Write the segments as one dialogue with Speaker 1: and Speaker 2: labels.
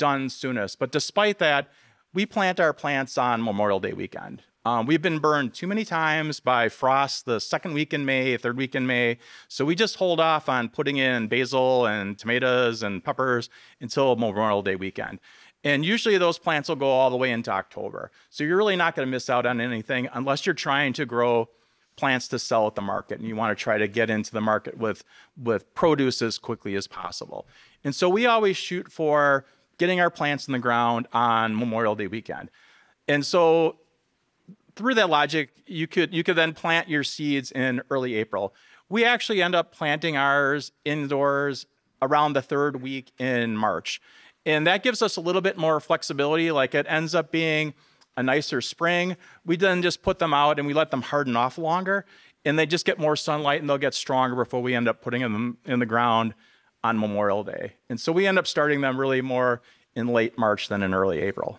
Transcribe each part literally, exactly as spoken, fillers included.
Speaker 1: done soonest. But despite that, we plant our plants on Memorial Day weekend. Um, we've been burned too many times by frost the second week in May, third week in May. So we just hold off on putting in basil and tomatoes and peppers until Memorial Day weekend. And usually those plants will go all the way into October. So you're really not going to miss out on anything unless you're trying to grow plants to sell at the market and you want to try to get into the market with, with produce as quickly as possible. And so we always shoot for getting our plants in the ground on Memorial Day weekend. And so through that logic, you could you could then plant your seeds in early April. We actually end up planting ours indoors around the third week in March. And that gives us a little bit more flexibility. Like it ends up being a nicer spring. We then just put them out and we let them harden off longer. And they just get more sunlight and they'll get stronger before we end up putting them in the ground on Memorial Day. And so we end up starting them really more in late March than in early April.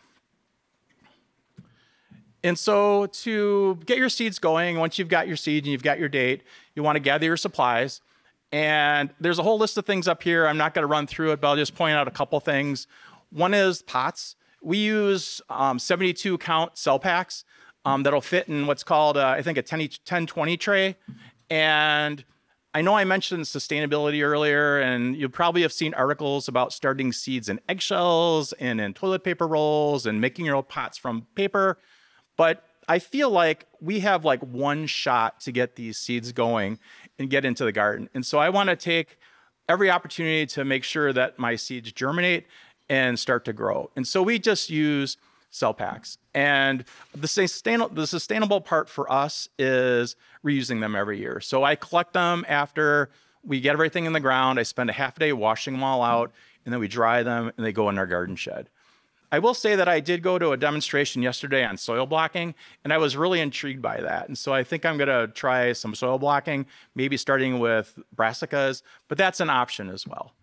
Speaker 1: And so to get your seeds going, once you've got your seed and you've got your date, you want to gather your supplies. And there's a whole list of things up here. I'm not going to run through it, but I'll just point out a couple things. One is pots. We use um, seventy-two count cell packs um, that'll fit in what's called, uh, I think, a ten twenty tray. And I know I mentioned sustainability earlier, and you probably have seen articles about starting seeds in eggshells and in toilet paper rolls and making your own pots from paper. But I feel like we have like one shot to get these seeds going and get into the garden. And so I want to take every opportunity to make sure that my seeds germinate and start to grow. And so we just use cell packs. And the sustainable, the sustainable part for us is reusing them every year. So I collect them after we get everything in the ground. I spend a half a day washing them all out, and then we dry them and they go in our garden shed. I will say that I did go to a demonstration yesterday on soil blocking, and I was really intrigued by that. And so I think I'm going to try some soil blocking, maybe starting with brassicas, but that's an option as well.